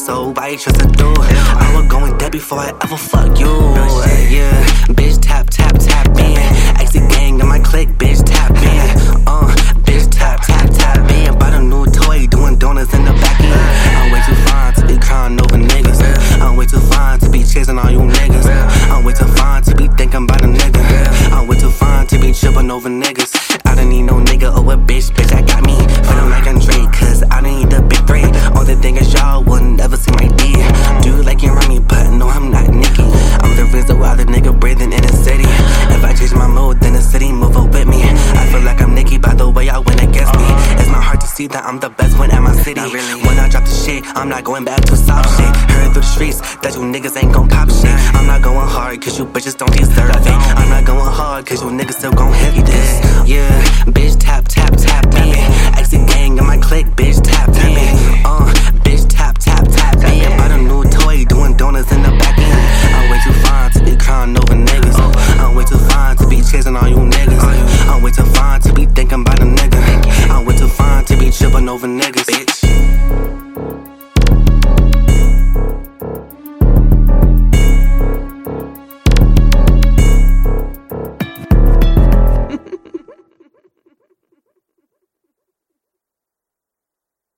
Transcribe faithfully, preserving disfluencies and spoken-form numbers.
so why you trust a dude? I was going dead before I ever fuck you. Yeah, bitch tap tap tap in. Exit gang in my clique, bitch tap in. Uh, bitch tap tap tap in. Bought a new toy, doing donuts in the back end. I'm way too fine to be crying over niggas. I'm way too fine to be chasing all you niggas. I'm way too fine to be thinking about a nigga. I'm way too fine to be tripping over niggas. I don't need no nigga or a bitch, bitch that got me feeling like I'm Drake, cause I don't need the big three. Only thing is y'all will never see my D. Do like you run me, but no, I'm not Nicki. I'm the reason why the nigga breathing in the city. If I change my mood, then the city move up with me. I feel like I'm Nicki by the way I went against me. It's not hard to see that I'm the best one at my city. When I drop the shit, I'm not going back to soft shit. Heard through the streets that you niggas ain't gon' pop shit. I'm not going hard cause you bitches don't deserve it. I'm not going hard cause you niggas still gon' hit this. Yeah, bitch tap tap tap in. Exit gang in my clique, bitch tap in. Uh, bitch tap tap tap in. Bought a new toy, doing donuts in the back end. I'm way too fine to be crying over niggas. I'm way too fine to be chasing all you niggas. I'm way too fine to be thinking about a nigga. I'm way too fine to be tripping over niggas, bitch.